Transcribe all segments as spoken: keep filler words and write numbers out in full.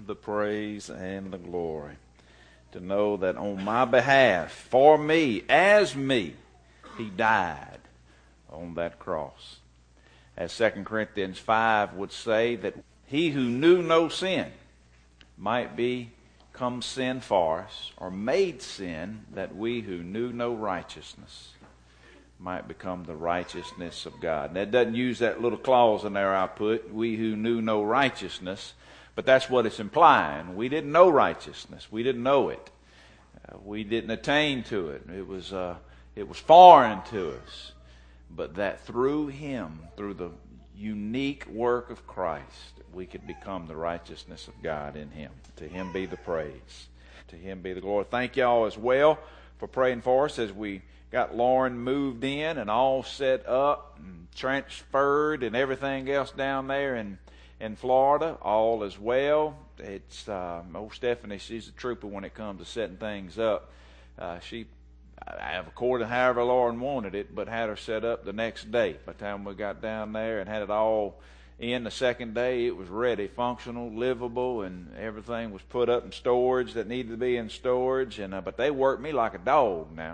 the praise and the glory. To know that on my behalf, for me, as me, He died on that cross. As Second Corinthians five would say, that He who knew no sin might become sin for us, or made sin, that we who knew no righteousness might become the righteousness of God. Now, it doesn't use that little clause in there I put, we who knew no righteousness, but that's what it's implying. We didn't know righteousness. We didn't know it. Uh, we didn't attain to it. It was, uh, it was foreign to us. But that through Him, through the unique work of Christ, we could become the righteousness of God in Him. To Him be the praise. To Him be the glory. Thank y'all as well for praying for us as we got Lauren moved in and all set up and transferred and everything else down there in, in Florida. All as well. It's uh, old Stephanie, she's a trooper when it comes to setting things up. Uh, she, I have according to however Lauren wanted it, but had her set up the next day. By the time we got down there and had it all in the second day, it was ready, functional, livable, and everything was put up in storage that needed to be in storage. And uh, but they worked me like a dog now.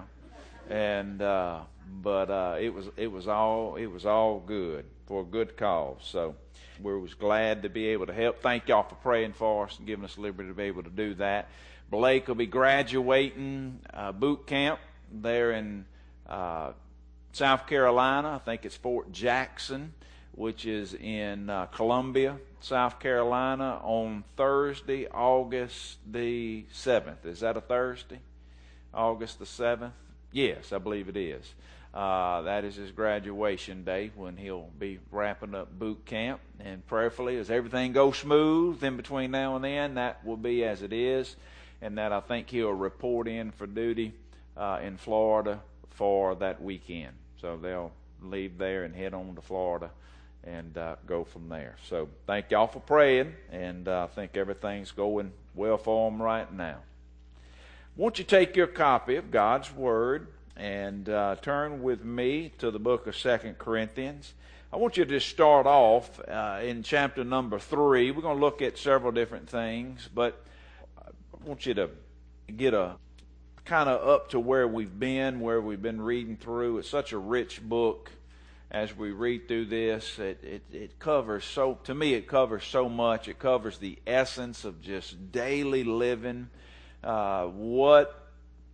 And uh, but uh, it was it was all it was all good for a good cause. So we was glad to be able to help. Thank y'all for praying for us and giving us liberty to be able to do that. Blake will be graduating uh, boot camp there in uh, South Carolina. I think it's Fort Jackson, which is in uh, Columbia, South Carolina, on Thursday, August the seventh. Is that a Thursday? August the seventh? Yes, I believe it is. Uh, that is his graduation day when he'll be wrapping up boot camp. And prayerfully, as everything goes smooth in between now and then, that will be as it is. And that I think he'll report in for duty uh, in Florida for that weekend. So they'll leave there and head on to Florida and uh, go from there. So thank y'all for praying, and uh, I think everything's going well for them right now. Won't you take your copy of God's Word and uh, turn with me to the book of Second Corinthians. I want you to just start off uh, in chapter number three. We're going to look at several different things, but I want you to get a kind of up to where we've been, where we've been reading through. It's such a rich book as we read through this. It, it, it covers so, to me, it covers so much. It covers the essence of just daily living. Uh, what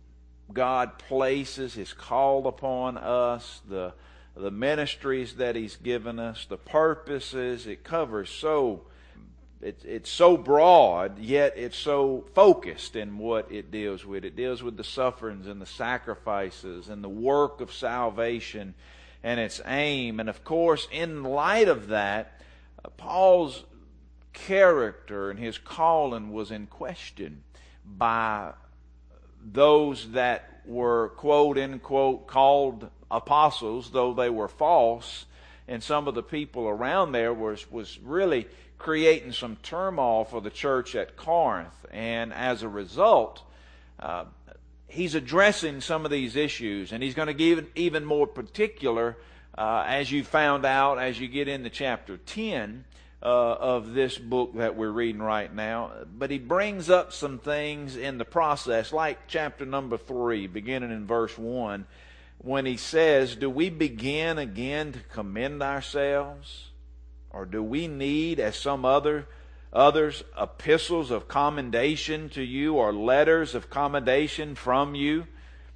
God places, His call upon us, the the ministries that He's given us, the purposes. It covers so, it, it's so broad, yet it's so focused in what it deals with. It deals with the sufferings and the sacrifices and the work of salvation and its aim. And of course, in light of that, uh, Paul's character and his calling was in question by those that were, quote, end quote, called apostles, though they were false. And some of the people around there was, was really creating some turmoil for the church at Corinth. And as a result, uh, he's addressing some of these issues. And he's going to give even more particular, uh, as you found out as you get into chapter ten, Uh, of this book that we're reading right now. But he brings up some things in the process, like chapter number three, beginning in verse one, when he says, do we begin again to commend ourselves? Or do we need, as some other others, epistles of commendation to you, or letters of commendation from you?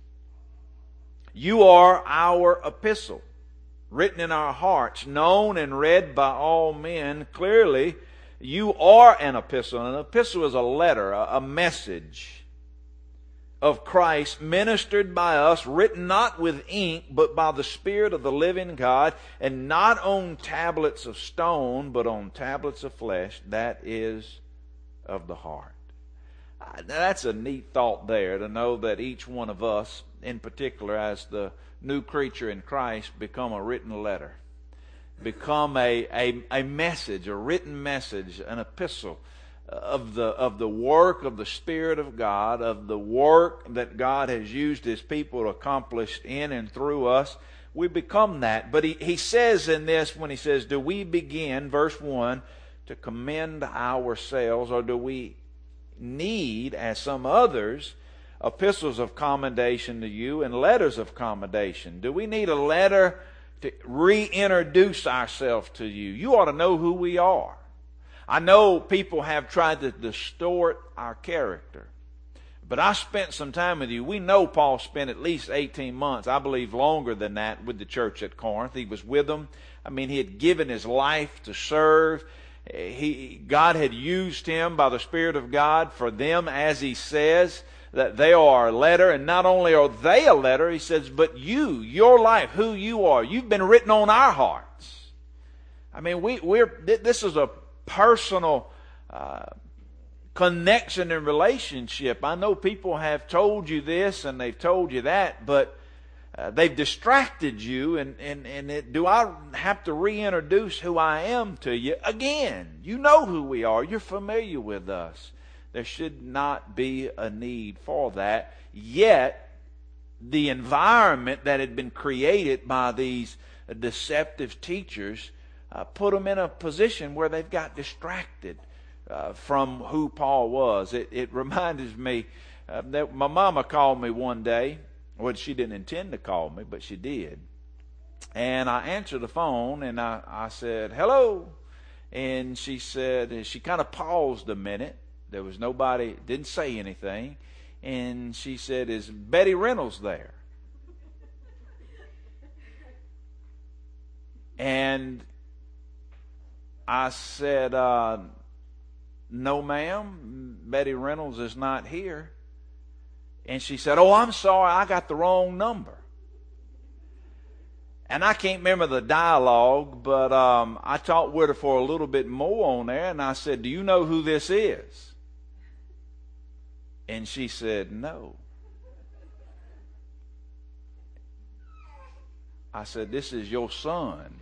You are our epistle, written in our hearts, known and read by all men. Clearly, you are an epistle. An epistle is a letter, a, a message of Christ ministered by us, written not with ink, but by the Spirit of the living God, and not on tablets of stone, but on tablets of flesh, that is of the heart. That's a neat thought there, to know that each one of us, in particular as the new creature in Christ, become a written letter, become a, a, a message, a written message, an epistle of the of the work of the Spirit of God, of the work that God has used His people to accomplish in and through us. We become that. But he, he says in this, when he says, do we begin, verse one, to commend ourselves, or do we need, as some others, epistles of commendation to you and letters of commendation? Do we need a letter to reintroduce ourselves to you? You ought to know who we are. I know people have tried to distort our character, but I spent some time with you. We know Paul spent at least eighteen months, I believe longer than that, with the church at Corinth. He was with them. I mean, he had given his life to serve. He, God had used him by the Spirit of God for them, as he says, that they are a letter. And not only are they a letter, he says, but you, your life, who you are, you've been written on our hearts. I mean, we, we're this is a personal uh, connection and relationship. I know people have told you this and they've told you that, but Uh, they've distracted you, and, and, and it, do I have to reintroduce who I am to you again? You know who we are. You're familiar with us. There should not be a need for that. Yet, the environment that had been created by these deceptive teachers uh, put them in a position where they've got distracted uh, from who Paul was. It, it reminds me uh, that my mama called me one day. Well, she didn't intend to call me, but she did. And I answered the phone, and I, I said, hello. And she said, and she kind of paused a minute. There was nobody, didn't say anything. And she said, is Betty Reynolds there? And I said, uh, no, ma'am, Betty Reynolds is not here. And she said, oh, I'm sorry, I got the wrong number. And I can't remember the dialogue, but um, I talked with her for a little bit more on there, and I said, do you know who this is? And she said, no. I said, this is your son.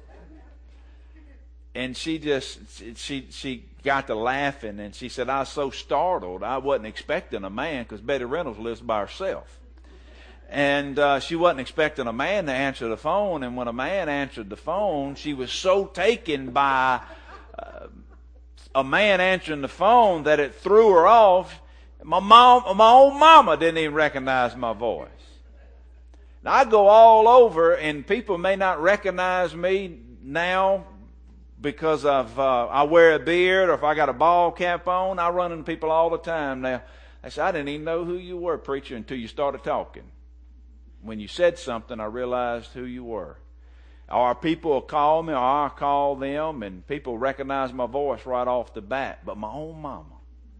And she just, she she got to laughing, and she said, I was so startled. I wasn't expecting a man, because Betty Reynolds lives by herself. And uh, she wasn't expecting a man to answer the phone. And when a man answered the phone, she was so taken by uh, a man answering the phone that it threw her off. My mom, my own mama didn't even recognize my voice. Now, I go all over, and people may not recognize me now because of uh, I wear a beard, or if I got a ball cap on. I run into people all the time now. They say, I didn't even know who you were, preacher, until you started talking. When you said something, I realized who you were. Or people will call me, or I'll call them, and people recognize my voice right off the bat. But my own mama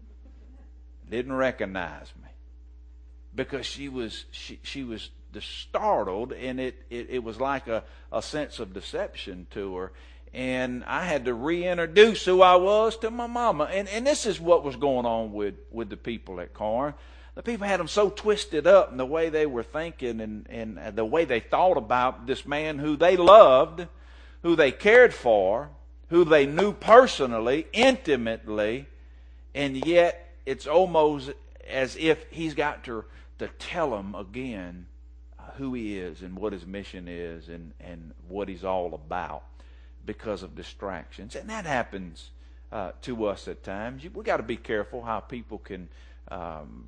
didn't recognize me, because she was she, she was startled, and it, it, it was like a, a sense of deception to her. And I had to reintroduce who I was to my mama. And, and this is what was going on with, with the people at Corinth. The people had them so twisted up in the way they were thinking, and, and the way they thought about this man who they loved, who they cared for, who they knew personally, intimately, and yet it's almost as if he's got to, to tell them again who he is and what his mission is, and, and what he's all about, because of distractions. And that happens uh, to us at times. We've got to be careful how people can um,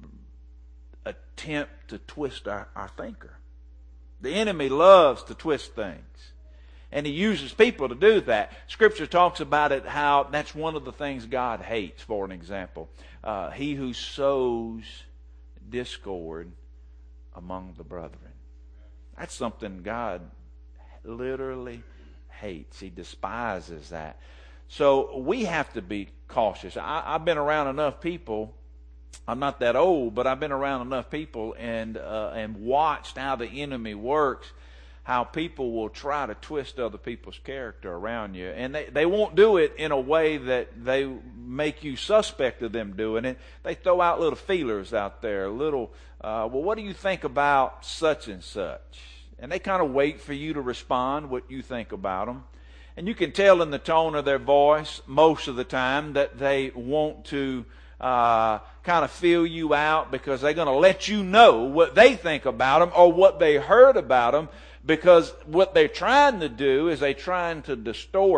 attempt to twist our, our thinker. The enemy loves to twist things, and he uses people to do that. Scripture talks about it, how that's one of the things God hates. For an example, uh, he who sows discord among the brethren. That's something God literally hates. He despises that. So we have to be cautious. I, I've been around enough people. I'm not that old, but I've been around enough people and uh, and watched how the enemy works, how people will try to twist other people's character around you. And they, they won't do it in a way that they make you suspect of them doing it. They throw out little feelers out there, little, uh, well, what do you think about such and such? And they kind of wait for you to respond what you think about them. And you can tell in the tone of their voice most of the time that they want to uh, kind of feel you out, because they're going to let you know what they think about them or what they heard about them, because what they're trying to do is they're trying to distort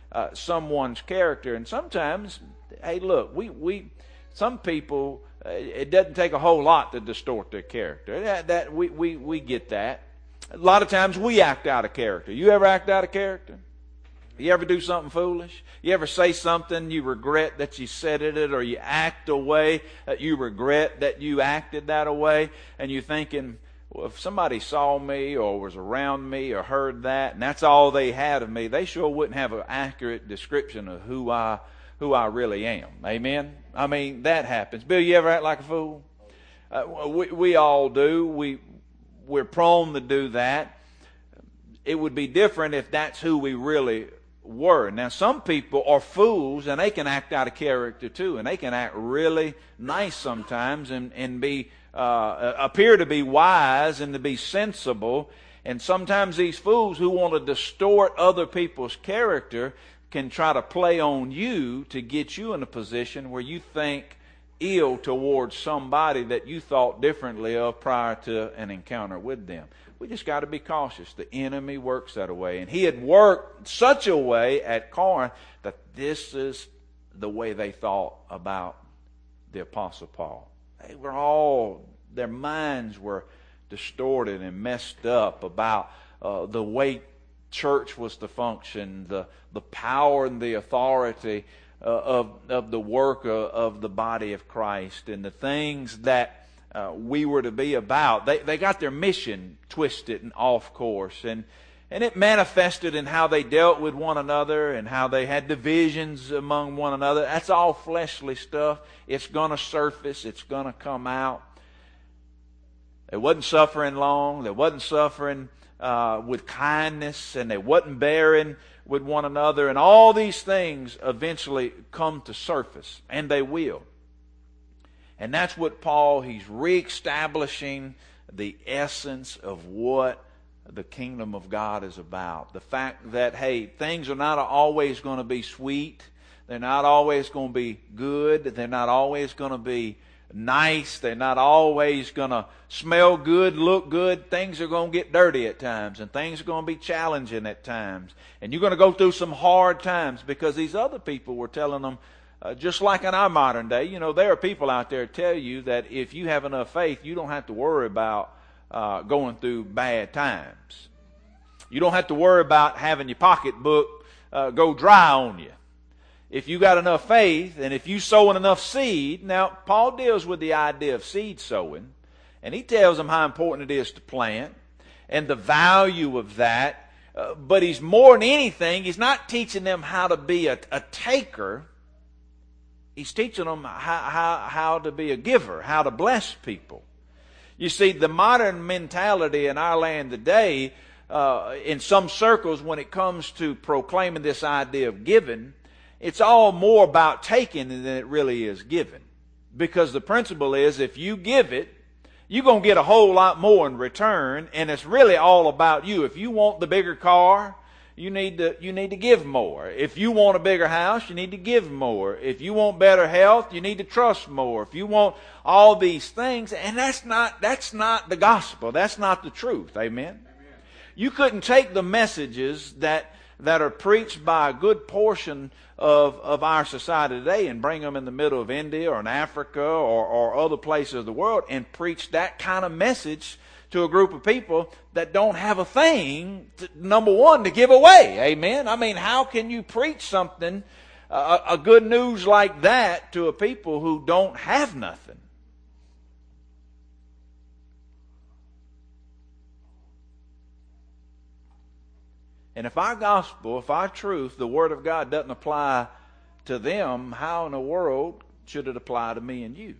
uh, someone's character. And sometimes, hey, look, we, we some people, uh, it doesn't take a whole lot to distort their character. That, that we, we, we get that. A lot of times we act out of character. You ever act out of character? You ever do something foolish? You ever say something you regret that you said it, or you act a way that you regret that you acted that way, and you're thinking, well, if somebody saw me or was around me or heard that, and that's all they had of me, they sure wouldn't have an accurate description of who I who I really am. Amen? I mean, that happens. Bill, you ever act like a fool? Uh, we, we all do. We, we're prone to do that. It would be different if that's who we really were. Now, some people are fools, and they can act out of character too, and they can act really nice sometimes and, and be uh, appear to be wise and to be sensible. And sometimes these fools who want to distort other people's character can try to play on you to get you in a position where you think ill towards somebody that you thought differently of prior to an encounter with them. We just got to be cautious. The enemy works that way. And he had worked such a way at Corinth that this is the way they thought about the Apostle Paul. They were all, their minds were distorted and messed up about uh, the way church was to function, the, the power and the authority uh, of, of the work of, of the body of Christ, and the things that Uh, we were to be about. They they got their mission twisted and off course, and and it manifested in how they dealt with one another and how they had divisions among one another. That's all fleshly stuff. It's going to surface. It's going to come out. They wasn't suffering long. They wasn't suffering uh, with kindness, and they wasn't bearing with one another. And all these things eventually come to surface, and they will. And that's what Paul, he's reestablishing the essence of what the kingdom of God is about. The fact that, hey, things are not always going to be sweet. They're not always going to be good. They're not always going to be nice. They're not always going to smell good, look good. Things are going to get dirty at times, and things are going to be challenging at times. And you're going to go through some hard times, because these other people were telling them, Uh, just like in our modern day, you know, there are people out there tell you that if you have enough faith, you don't have to worry about uh, going through bad times. You don't have to worry about having your pocketbook uh, go dry on you. If you got enough faith, and if you sowing enough seed. Now, Paul deals with the idea of seed sowing, and he tells them how important it is to plant and the value of that. Uh, but he's more than anything, he's not teaching them how to be a, a taker. He's teaching them how, how, how to be a giver, how to bless people. You see, the modern mentality in our land today, uh, in some circles, when it comes to proclaiming this idea of giving, it's all more about taking than it really is giving. Because the principle is, if you give it, you're going to get a whole lot more in return, and it's really all about you. If you want the bigger car, You need to you need to give more. If you want a bigger house, you need to give more. If you want better health, you need to trust more. If you want all these things, and that's not that's not the gospel. That's not the truth. Amen. Amen. You couldn't take the messages that that are preached by a good portion of of our society today and bring them in the middle of India or in Africa or, or other places of the world and preach that kind of message to a group of people that don't have a thing, to, number one, to give away. Amen? I mean, how can you preach something, uh, a good news like that, to a people who don't have nothing? And if our gospel, if our truth, the Word of God doesn't apply to them, how in the world should it apply to me and you?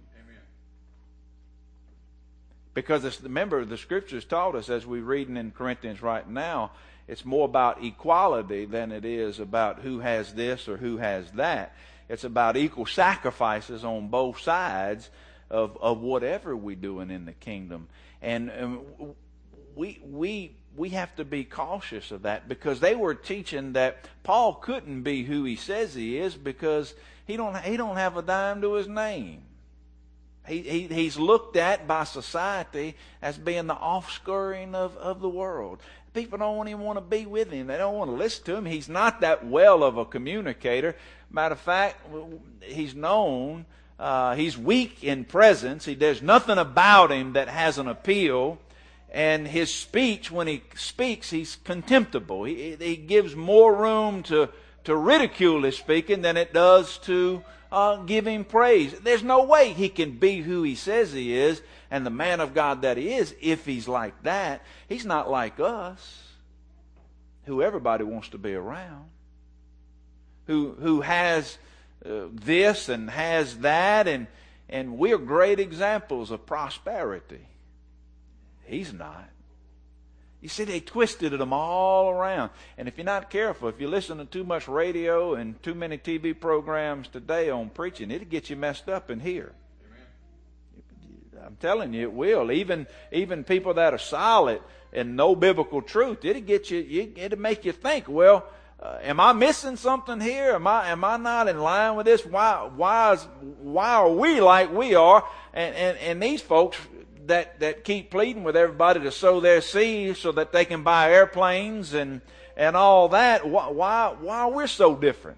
Because it's, remember, the Scriptures taught us, as we're reading in Corinthians right now, it's more about equality than it is about who has this or who has that. It's about equal sacrifices on both sides of, of whatever we're doing in the kingdom. And um, we we we have to be cautious of that, because they were teaching that Paul couldn't be who he says he is, because he don't he don't have a dime to his name. He, he, he's looked at by society as being the offscouring of, of the world. People don't even want to be with him. They don't want to listen to him. He's not that well of a communicator. Matter of fact, he's known, uh, he's weak in presence. He, there's nothing about him that has an appeal. And his speech, when he speaks, he's contemptible. He, he gives more room to, to ridicule his speaking than it does to uh, give him praise. There's no way he can be who he says he is and the man of God that he is if he's like that. He's not like us, who everybody wants to be around, who who has uh, this and has that, and, and we're great examples of prosperity. He's not. You see, they twisted them all around. And if you're not careful, if you listen to too much radio and too many T V programs today on preaching, it'll get you messed up in here. Amen. I'm telling you, it will. Even even people that are solid and know biblical truth, it'll get you. It'll make you think. Well, uh, am I missing something here? Am I am I not in line with this? Why why is why are we like we are? And and and these folks that, that keep pleading with everybody to sow their seed so that they can buy airplanes and, and all that. Why, why, why are we so different?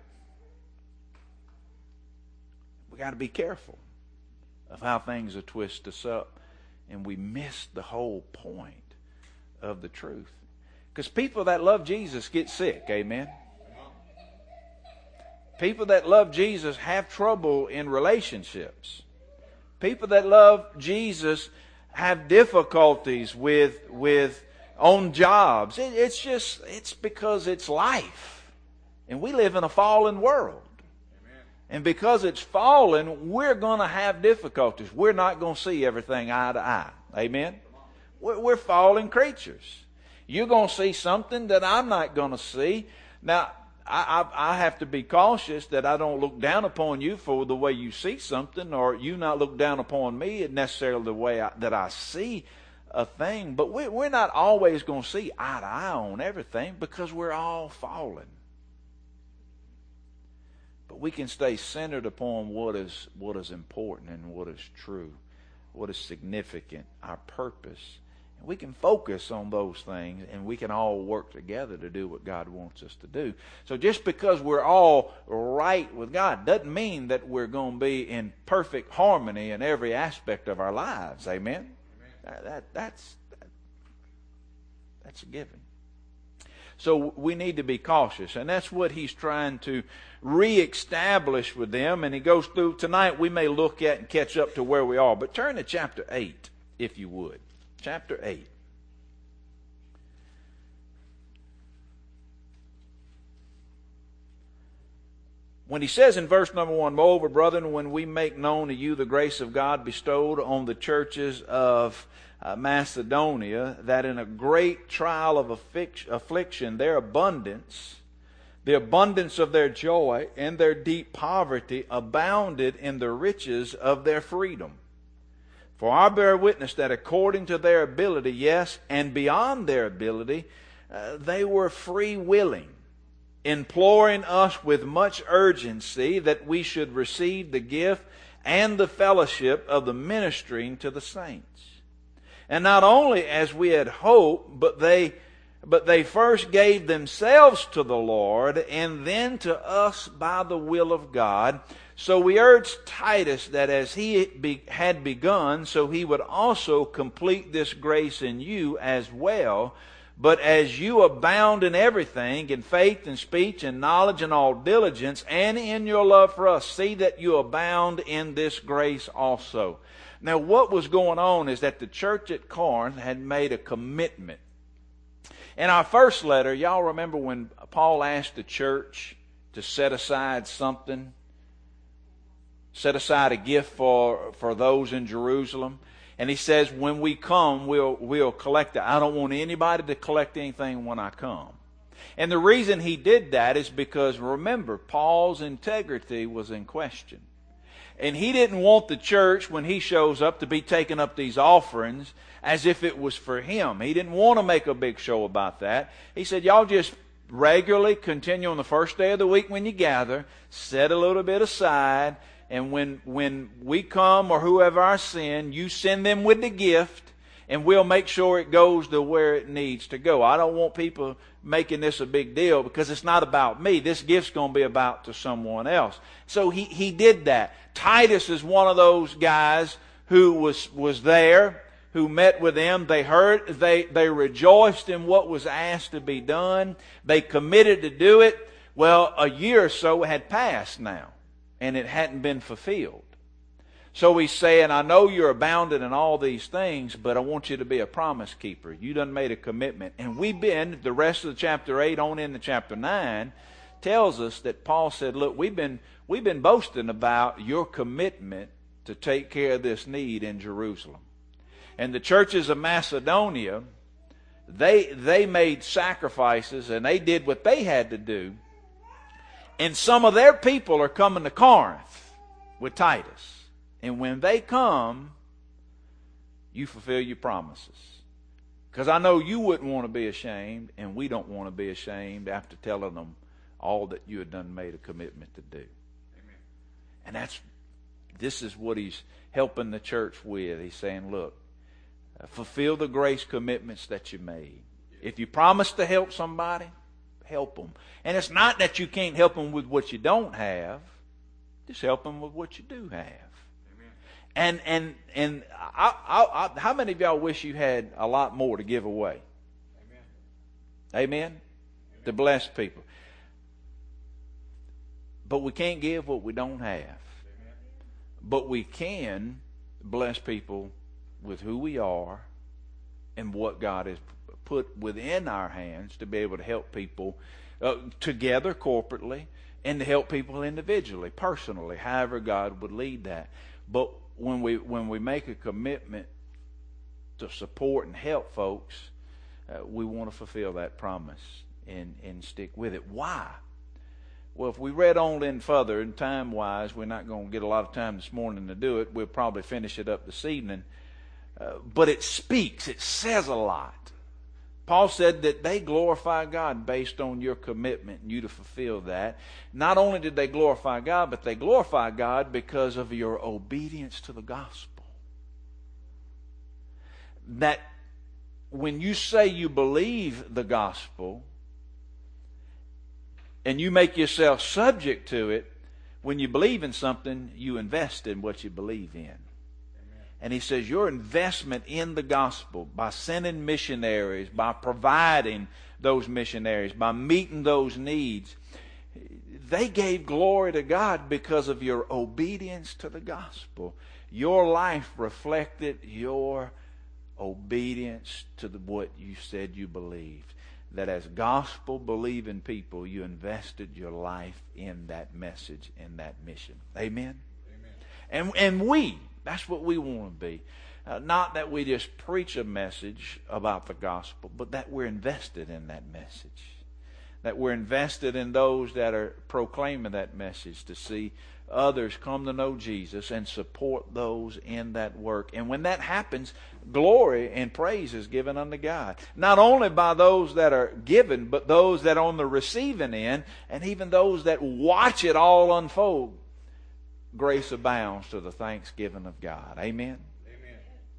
We got to be careful of how things are twist us up, and we miss the whole point of the truth. Because people that love Jesus get sick, amen? People that love Jesus have trouble in relationships. People that love Jesus have difficulties with with on jobs. It, it's just it's because it's life, and we live in a fallen world. Amen. And because it's fallen, we're going to have difficulties. We're not going to see everything eye to eye. Amen. We're, we're fallen creatures. You're going to see something that I'm not going to see. Now, I, I, I have to be cautious that I don't look down upon you for the way you see something, or you not look down upon me necessarily the way I, that I see a thing. But we, we're not always going to see eye to eye on everything because we're all fallen. But we can stay centered upon what is what is important and what is true, what is significant, our purpose. We can focus on those things, and we can all work together to do what God wants us to do. So just because we're all right with God doesn't mean that we're going to be in perfect harmony in every aspect of our lives. Amen? Amen. That, that's, that, that's a given. So we need to be cautious, and that's what he's trying to reestablish with them. And he goes through, tonight we may look at and catch up to where we are. But turn to chapter eight, if you would. Chapter eight. When he says in verse number one, moreover, brethren, when we make known to you the grace of God bestowed on the churches of uh, Macedonia, that in a great trial of affliction, their abundance, the abundance of their joy and their deep poverty abounded in the riches of their freedom. For I bear witness that according to their ability, yes, and beyond their ability, uh, they were free willing, imploring us with much urgency that we should receive the gift and the fellowship of the ministering to the saints. And not only as we had hoped, but they but they first gave themselves to the Lord, and then to us by the will of God. So we urge Titus that as he be, had begun, so he would also complete this grace in you as well. But as you abound in everything, in faith and speech and knowledge and all diligence, and in your love for us, see that you abound in this grace also. Now what was going on is that the church at Corinth had made a commitment. In our first letter, y'all remember when Paul asked the church to set aside something? Set aside a gift for, for those in Jerusalem. And he says, when we come, we'll, we'll collect it. I don't want anybody to collect anything when I come. And the reason he did that is because, remember, Paul's integrity was in question. And he didn't want the church, when he shows up, to be taking up these offerings as if it was for him. He didn't want to make a big show about that. He said, y'all just regularly continue on the first day of the week when you gather, set a little bit aside, And when, when we come or whoever our sin, you send them with the gift, and we'll make sure it goes to where it needs to go. I don't want people making this a big deal, because it's not about me. This gift's going to be about to someone else. So he, he did that. Titus is one of those guys who was, was there, who met with them. They heard, they, they rejoiced in what was asked to be done. They committed to do it. Well, a year or so had passed now, and it hadn't been fulfilled. So he's saying, I know you're abounding in all these things, but I want you to be a promise keeper. You done made a commitment. And we've been, the rest of the chapter eight on into chapter nine, tells us that Paul said, look, we've been, we've been boasting about your commitment to take care of this need in Jerusalem. And the churches of Macedonia, they, they made sacrifices, and they did what they had to do. And some of their people are coming to Corinth with Titus. And when they come, you fulfill your promises. Because I know you wouldn't want to be ashamed, and we don't want to be ashamed after telling them all that you had done made a commitment to do. Amen. And that's, this is what he's helping the church with. He's saying, look, fulfill the grace commitments that you made. If you promise to help somebody, help them. And it's not that you can't help them with what you don't have. Just help them with what you do have. And and and I, I, I, how many of y'all wish you had a lot more to give away? Amen. Amen? Amen. To bless people. But we can't give what we don't have. Amen. But we can bless people with who we are and what God has put within our hands to be able to help people uh, together corporately, and to help people individually, personally, however God would lead that. But when we when we make a commitment to support and help folks, uh, we want to fulfill that promise and, and stick with it. Why? Well, if we read on in further, and time-wise, we're not going to get a lot of time this morning to do it. We'll probably finish it up this evening. Uh, but it speaks. It says a lot. Paul said that they glorify God based on your commitment and you to fulfill that. Not only did they glorify God, but they glorify God because of your obedience to the gospel. That when you say you believe the gospel and you make yourself subject to it, when you believe in something, you invest in what you believe in. And he says your investment in the gospel, by sending missionaries, by providing those missionaries, by meeting those needs, they gave glory to God because of your obedience to the gospel. Your life reflected your obedience to the, what you said you believed. That as gospel-believing people, you invested your life in that message, in that mission. Amen? Amen. And, and we... That's what we want to be. Uh, not that we just preach a message about the gospel, but that we're invested in that message. That we're invested in those that are proclaiming that message, to see others come to know Jesus and support those in that work. And when that happens, glory and praise is given unto God. Not only by those that are given, but those that are on the receiving end, and even those that watch it all unfold. Grace abounds to the thanksgiving of God. Amen? Amen.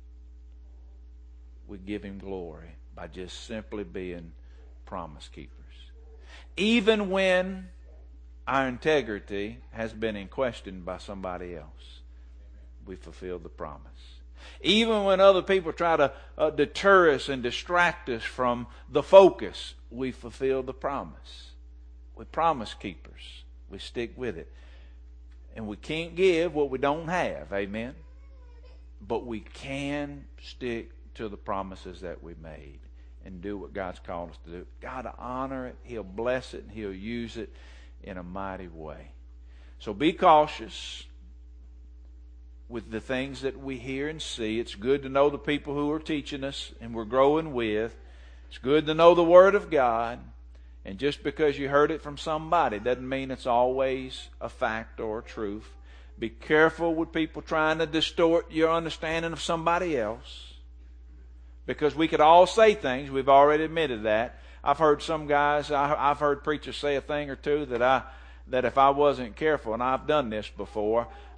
We give Him glory by just simply being promise keepers. Even when our integrity has been in question by somebody else, we fulfill the promise. Even when other people try to uh, deter us and distract us from the focus, we fulfill the promise. We're promise keepers. We stick with it. And we can't give what we don't have, amen? But we can stick to the promises that we made and do what God's called us to do. God will honor it, He'll bless it, and He'll use it in a mighty way. So be cautious with the things that we hear and see. It's good to know the people who are teaching us and we're growing with. It's good to know the Word of God. And just because you heard it from somebody doesn't mean it's always a fact or a truth. Be careful with people trying to distort your understanding of somebody else. Because we could all say things. We've already admitted that. I've heard some guys, I've heard preachers say a thing or two that I, that if I wasn't careful, and I've done this before,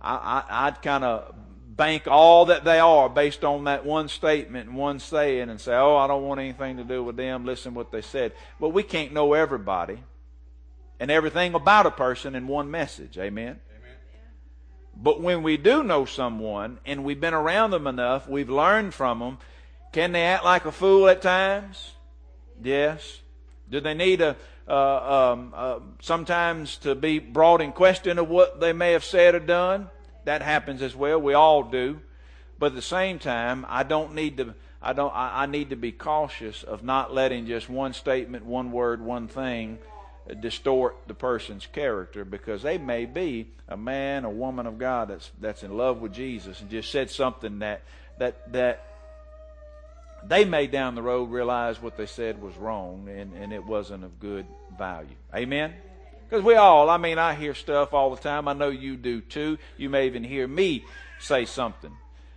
I, I, I'd kind of bank all that they are based on that one statement and one saying and say, oh, I don't want anything to do with them. Listen to what they said. But we can't know everybody and everything about a person in one message. Amen? Amen. But when we do know someone and we've been around them enough, we've learned from them, can they act like a fool at times? Yes. Do they need a uh, um, uh, sometimes to be brought in question of what they may have said or done? That happens as well. We all do. But at the same time, I don't need to. I don't. I, I need to be cautious of not letting just one statement, one word, one thing distort the person's character, because they may be a man, a woman of God that's that's in love with Jesus and just said something that that that they may down the road realize what they said was wrong and, and it wasn't of good value. Amen? Because we all, I mean, I hear stuff all the time. I know you do too. You may even hear me say something.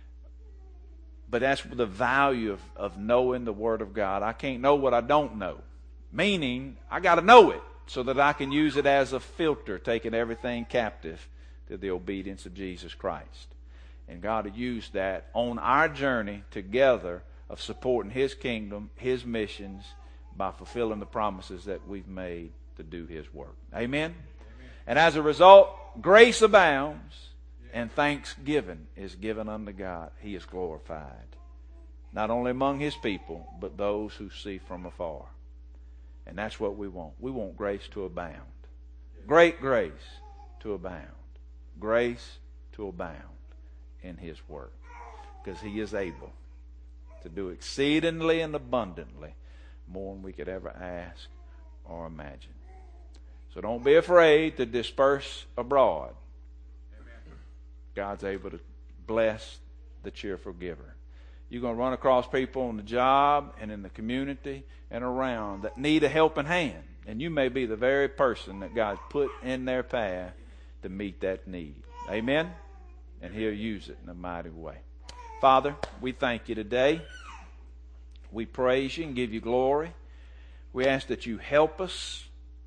But that's the value of, of knowing the Word of God. I can't know what I don't know. Meaning, I got to know it so that I can use it as a filter, taking everything captive to the obedience of Jesus Christ. And God will use that on our journey together of supporting His kingdom, His missions, by fulfilling the promises that we've made to do His work. Amen? Amen. And as a result, grace abounds, and thanksgiving is given unto God. He is glorified, not only among His people, but those who see from afar. And that's what we want. We want grace to abound. Great grace to abound. Grace to abound in His work. Because He is able to do exceedingly and abundantly more than we could ever ask or imagine. So don't be afraid to disperse abroad. Amen. God's able to bless the cheerful giver. You're going to run across people on the job and in the community and around that need a helping hand. And you may be the very person that God's put in their path to meet that need. Amen? And He'll use it in a mighty way. Father, we thank You today. We praise You and give You glory. We ask that You help us,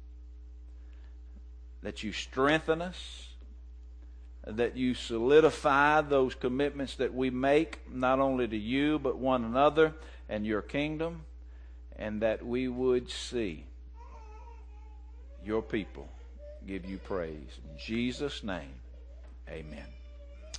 that You strengthen us, that You solidify those commitments that we make, not only to You, but one another and Your kingdom, and that we would see Your people give You praise. In Jesus' name, amen.